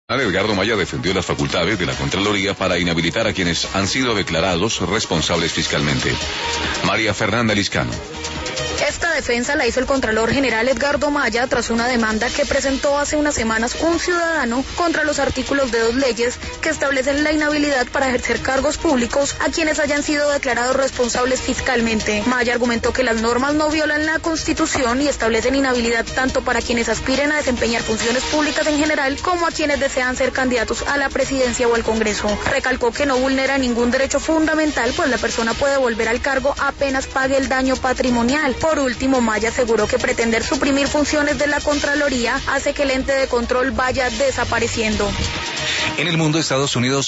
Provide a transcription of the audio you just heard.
Edgardo Maya defendió las facultades de la Contraloría para inhabilitar a quienes han sido declarados responsables fiscalmente. María Fernanda Liscano. Esta defensa la hizo el Contralor General Edgardo Maya tras una demanda que presentó hace unas semanas un ciudadano contra los artículos de dos leyes que establecen la inhabilidad para ejercer cargos públicos a quienes hayan sido declarados responsables fiscalmente. Maya argumentó que las normas no violan la Constitución y establecen inhabilidad tanto para quienes aspiren a desempeñar funciones públicas en general como a quienes desean ser candidatos a la presidencia o al Congreso. Recalcó que no vulnera ningún derecho fundamental, pues la persona puede volver al cargo apenas pague el daño patrimonial. Por último, Maya aseguró que pretender suprimir funciones de la Contraloría hace que el ente de control vaya desapareciendo. En el mundo, Estados Unidos